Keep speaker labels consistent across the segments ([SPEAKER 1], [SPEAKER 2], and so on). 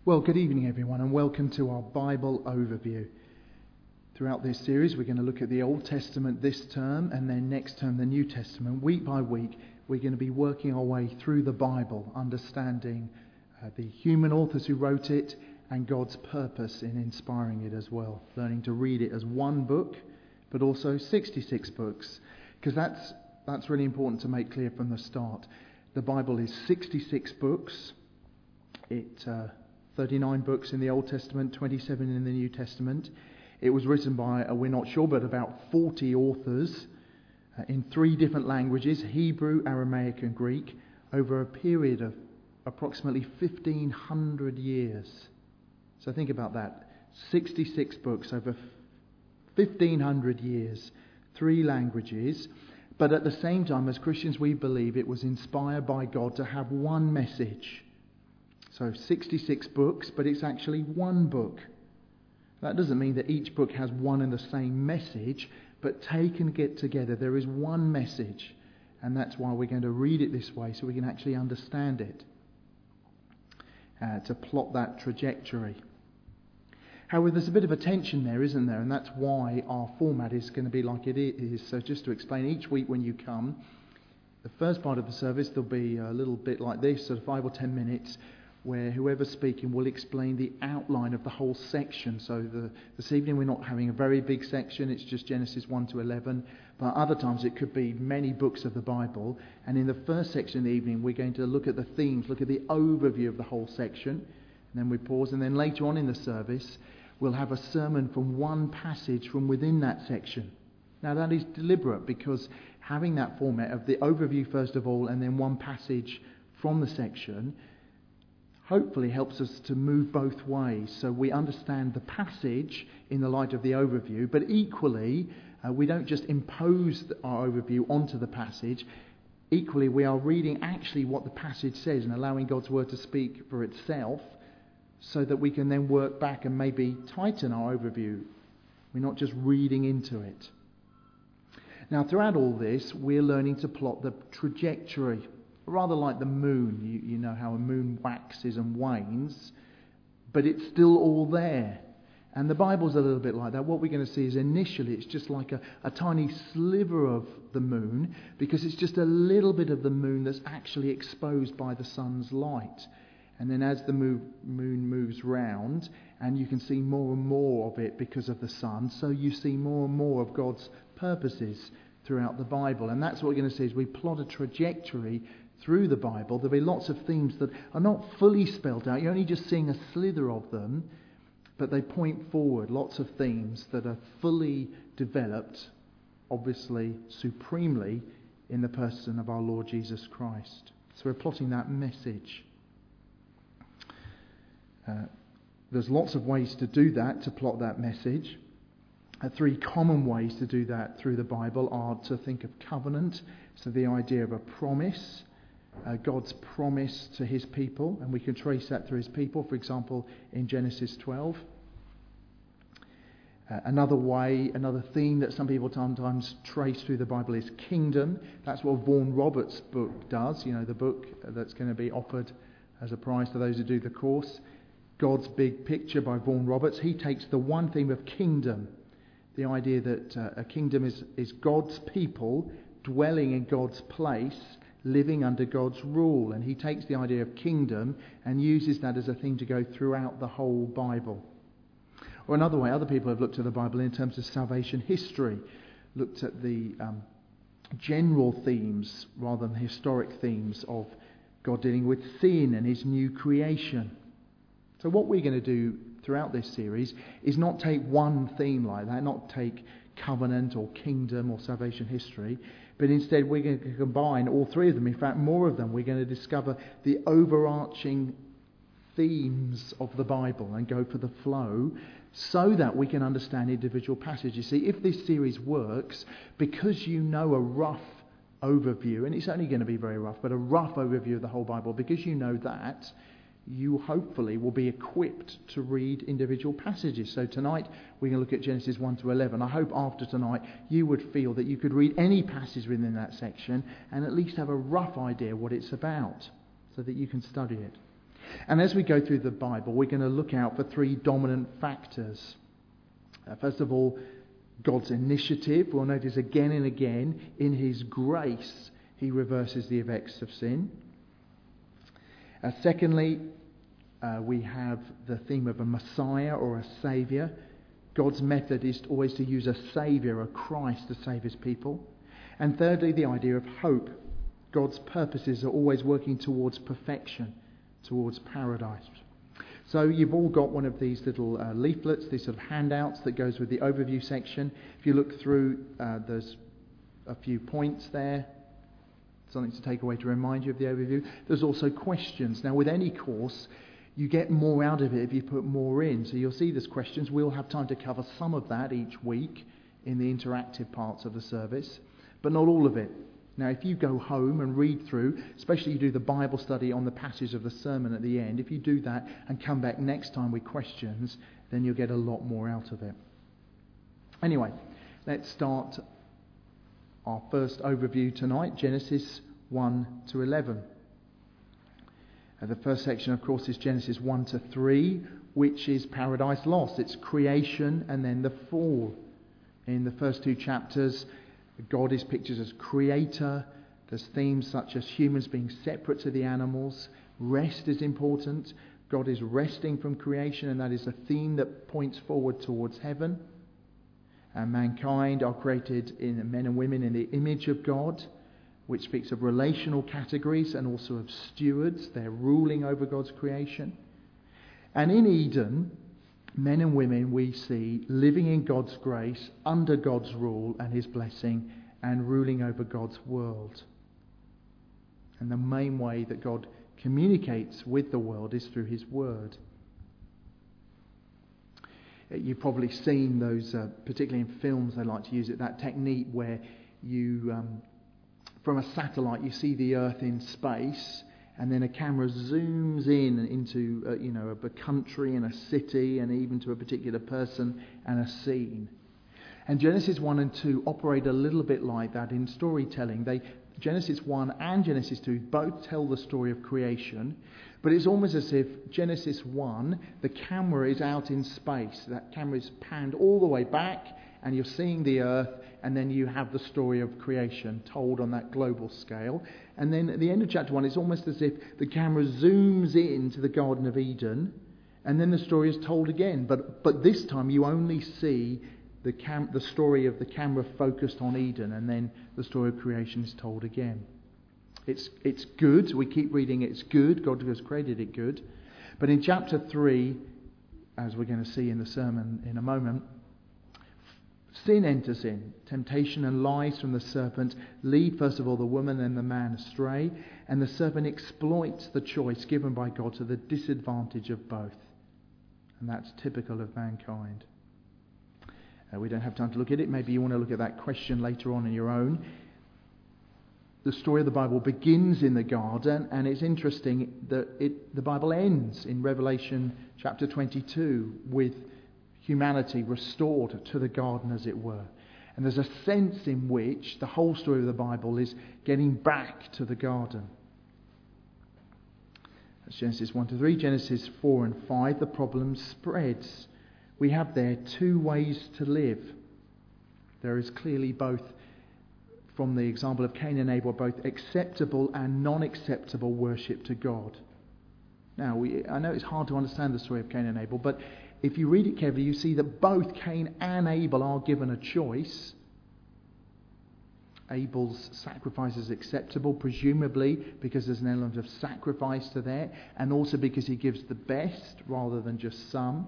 [SPEAKER 1] Well, good evening everyone, and welcome to our Bible overview. Throughout this series we're going to look at the Old Testament this term, and then next term the New Testament. Week by week we're going to be working our way through the Bible, understanding the human authors who wrote it and God's purpose in inspiring it as well. Learning to read it as one book, but also 66 books, because that's really important to make clear from the start. The Bible is 66 books. 39 books in the Old Testament, 27 in the New Testament. It was written by, we're not sure, but about 40 authors in 3 different languages, Hebrew, Aramaic and Greek, over a period of approximately 1,500 years. So think about that. 66 books over 1,500 years, 3 languages. But at the same time, as Christians, we believe it was inspired by God to have one message. So 66 books, but it's actually one book. That doesn't mean that each book has one and the same message, but taken together there is one message. And that's why we're going to read it this way, so we can actually understand it. To plot that trajectory. However, there's a bit of a tension there, isn't there? And that's why our format is going to be like it is. So just to explain, each week when you come, the first part of the service, there'll be a little bit like this, sort of 5 or 10 minutes, where whoever's speaking will explain the outline of the whole section. So this evening we're not having a very big section, it's just Genesis 1 to 11, but other times it could be many books of the Bible. And in the first section of the evening we're going to look at the themes, look at the overview of the whole section, and then we pause, and then later on in the service we'll have a sermon from one passage from within that section. Now that is deliberate, because having that format of the overview first of all and then one passage from the section hopefully helps us to move both ways, so we understand the passage in the light of the overview, but equally we don't just impose our overview onto the passage. Equally, we are reading actually what the passage says and allowing God's word to speak for itself, so that we can then work back and maybe tighten our overview. We're not just reading into it. Now, throughout all this, we're learning to plot the trajectory. Rather like the moon. You know how a moon waxes and wanes, but it's still all there. And the Bible's a little bit like that. What we're going to see is initially it's just like a tiny sliver of the moon, because it's just a little bit of the moon that's actually exposed by the sun's light. And then as the moon moves round, and you can see more and more of it because of the sun, so you see more and more of God's purposes throughout the Bible. And that's what we're going to see as we plot a trajectory through the Bible. There'll be lots of themes that are not fully spelled out. You're only just seeing a slither of them, but they point forward. Lots of themes that are fully developed, obviously supremely, in the person of our Lord Jesus Christ. So we're plotting that message. There's lots of ways to do that, to plot that message. 3 common ways to do that through the Bible are to think of covenant, so the idea of a promise, God's promise to his people, and we can trace that through his people, for example, in Genesis 12. Another theme that some people sometimes trace through the Bible is kingdom. That's what Vaughan Roberts' book does, the book that's going to be offered as a prize to those who do the course. God's Big Picture by Vaughan Roberts. He takes the one theme of kingdom, the idea that a kingdom is God's people dwelling in God's place, living under God's rule. And he takes the idea of kingdom and uses that as a theme to go throughout the whole Bible. Or another way, other people have looked at the Bible in terms of salvation history, looked at the general themes rather than historic themes of God dealing with sin and his new creation. So what we're going to do throughout this series is not take one theme like that, not take covenant or kingdom or salvation history, but instead we're going to combine all 3 of them, in fact more of them. We're going to discover the overarching themes of the Bible and go for the flow, so that we can understand individual passages. See, if this series works, because you know a rough overview, and it's only going to be very rough, but a rough overview of the whole Bible, because you know that, you hopefully will be equipped to read individual passages. So tonight we're going to look at Genesis 1 to 11. I hope after tonight you would feel that you could read any passage within that section and at least have a rough idea what it's about, so that you can study it. And as we go through the Bible, we're going to look out for three dominant factors. First of all, God's initiative. We'll notice again and again, in his grace, he reverses the effects of sin. Secondly, we have the theme of a Messiah or a Saviour. God's method is always to use a Saviour, a Christ, to save his people. And thirdly, the idea of hope. God's purposes are always working towards perfection, towards paradise. So you've all got one of these little leaflets, these sort of handouts that goes with the overview section. If you look through, there's a few points there, something to take away to remind you of the overview. There's also questions. Now, with any course, you get more out of it if you put more in. So you'll see there's questions. We'll have time to cover some of that each week in the interactive parts of the service, but not all of it. Now, if you go home and read through, especially you do the Bible study on the passage of the sermon at the end, if you do that and come back next time with questions, then you'll get a lot more out of it. Anyway, let's start our first overview tonight, Genesis 1 to 11. The first section, of course, is Genesis 1 to 3, which is Paradise Lost. It's creation and then the fall. In the first two chapters, God is pictured as creator. There's themes such as humans being separate to the animals. Rest is important. God is resting from creation, and that is a theme that points forward towards heaven. And mankind are created in men and women in the image of God, which speaks of relational categories and also of stewards. They're ruling over God's creation. And in Eden, men and women we see living in God's grace, under God's rule and his blessing, and ruling over God's world. And the main way that God communicates with the world is through his word. You've probably seen those, particularly in films, they like to use it, that technique where you, from a satellite, you see the Earth in space, and then a camera zooms in into, a country and a city, and even to a particular person and a scene. And Genesis 1 and 2 operate a little bit like that in storytelling. Genesis 1 and Genesis 2 both tell the story of creation, but it's almost as if Genesis 1, the camera is out in space. That camera is panned all the way back, and you're seeing the earth, and then you have the story of creation told on that global scale. And then at the end of chapter 1, it's almost as if the camera zooms into the Garden of Eden, and then the story is told again. But this time you only see the story of the camera focused on Eden, and then the story of creation is told again. It's good. We keep reading it's good. God has created it good. But in chapter 3, as we're going to see in the sermon in a moment, sin enters in. Temptation and lies from the serpent lead first of all the woman and the man astray, and the serpent exploits the choice given by God to the disadvantage of both. And that's typical of mankind. We don't have time to look at it. Maybe you want to look at that question later on your own. The story of the Bible begins in the garden, and it's interesting that the Bible ends in Revelation chapter 22 with humanity restored to the garden, as it were. And there's a sense in which the whole story of the Bible is getting back to the garden. That's Genesis 1 to 3. Genesis 4 and 5, the problem spreads. We have there two ways to live. There is clearly both, from the example of Cain and Abel, both acceptable and non-acceptable worship to God. Now, I know it's hard to understand the story of Cain and Abel, but if you read it carefully, you see that both Cain and Abel are given a choice. Abel's sacrifice is acceptable, presumably because there's an element of sacrifice to there, and also because he gives the best rather than just some.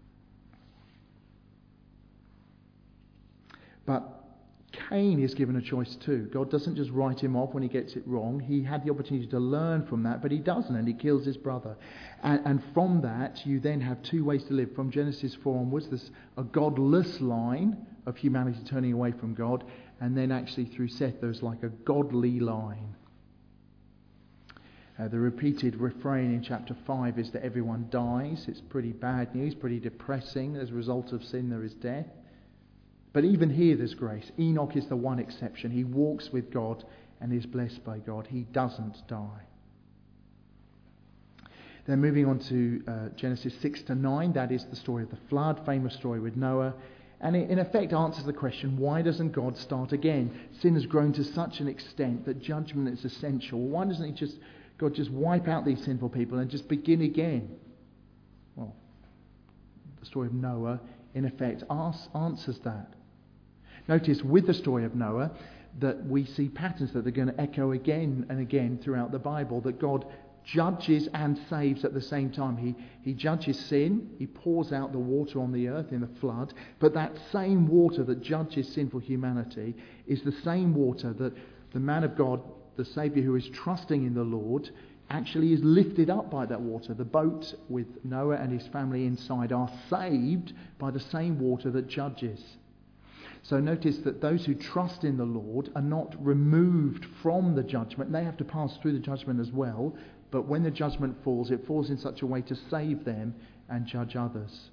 [SPEAKER 1] But Cain is given a choice too. God doesn't just write him off when he gets it wrong. He had the opportunity to learn from that, but he doesn't, and he kills his brother. And from that, you then have two ways to live. From Genesis 4 onwards, there's a godless line of humanity turning away from God, and then actually through Seth, there's like a godly line. The repeated refrain in chapter 5 is that everyone dies. It's pretty bad news, pretty depressing. As a result of sin, there is death. But even here there's grace. Enoch is the one exception. He walks with God and is blessed by God. He doesn't die. Then moving on to Genesis 6 to 9, that is the story of the flood, famous story with Noah. And it in effect answers the question, why doesn't God start again? Sin has grown to such an extent that judgment is essential. Why doesn't God just wipe out these sinful people and just begin again? Well, the story of Noah in effect answers that. Notice with the story of Noah that we see patterns that are going to echo again and again throughout the Bible, that God judges and saves at the same time. He judges sin, he pours out the water on the earth in the flood, but that same water that judges sinful humanity is the same water that the man of God, the Saviour who is trusting in the Lord, actually is lifted up by that water. The boat with Noah and his family inside are saved by the same water that judges. So notice that those who trust in the Lord are not removed from the judgment. They have to pass through the judgment as well. But when the judgment falls, it falls in such a way to save them and judge others.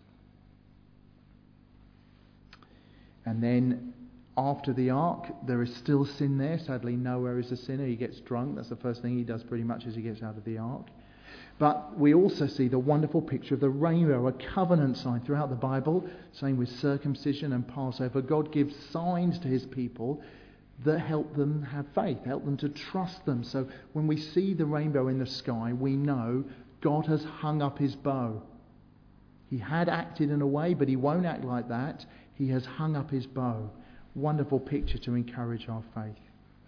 [SPEAKER 1] And then after the ark, there is still sin there. Sadly, Noah is a sinner. He gets drunk. That's the first thing he does pretty much as he gets out of the ark. But we also see the wonderful picture of the rainbow, a covenant sign throughout the Bible. Same with circumcision and Passover. God gives signs to his people that help them have faith, help them to trust them. So when we see the rainbow in the sky, we know God has hung up his bow. He had acted in a way, but he won't act like that. He has hung up his bow. Wonderful picture to encourage our faith.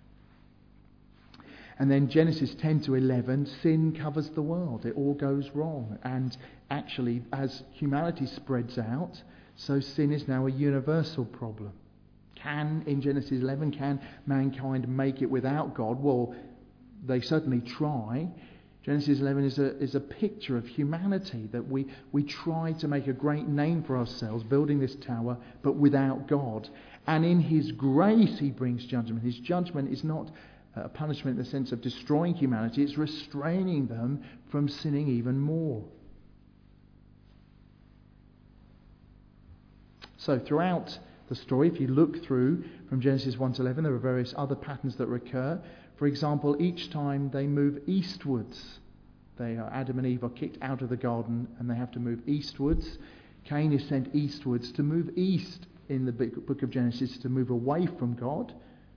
[SPEAKER 1] And then Genesis 10 to 11, sin covers the world. It all goes wrong. And actually, as humanity spreads out, so sin is now a universal problem. In Genesis 11, can mankind make it without God? Well, they certainly try. Genesis 11 is a picture of humanity, that we try to make a great name for ourselves, building this tower, but without God. And in his grace, he brings judgment. His judgment is not a punishment in the sense of destroying humanity. It's restraining them from sinning even more. So throughout the story, if you look through from Genesis 1 to 11, there are various other patterns that recur. For example, each time they move eastwards, Adam and Eve are kicked out of the garden and they have to move eastwards. Cain is sent eastwards to move east in the book of Genesis, to move away from God.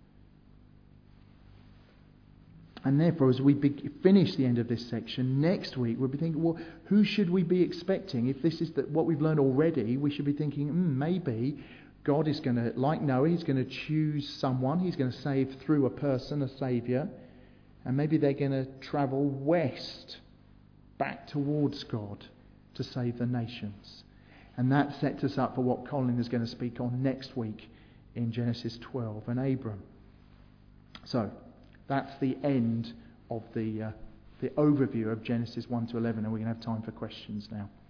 [SPEAKER 1] And therefore, as we finish the end of this section, next week we'll be thinking, well, who should we be expecting? If this is what we've learned already, we should be thinking, maybe God is going to, like Noah, he's going to choose someone. He's going to save through a person, a saviour. And maybe they're going to travel west, back towards God, to save the nations. And that sets us up for what Colin is going to speak on next week in Genesis 12 and Abram. So that's the end of the overview of Genesis 1 to 11, and we're going to have time for questions now.